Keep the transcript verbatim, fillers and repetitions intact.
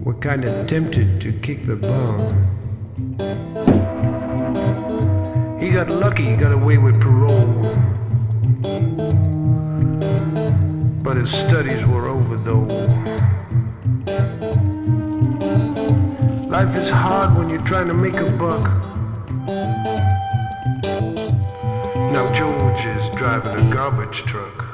were kind of tempted to kick the bum. He got lucky, he got away with parole. But his studies were over though. Life is hard when you're trying to make a buck. Now George is driving a garbage truck.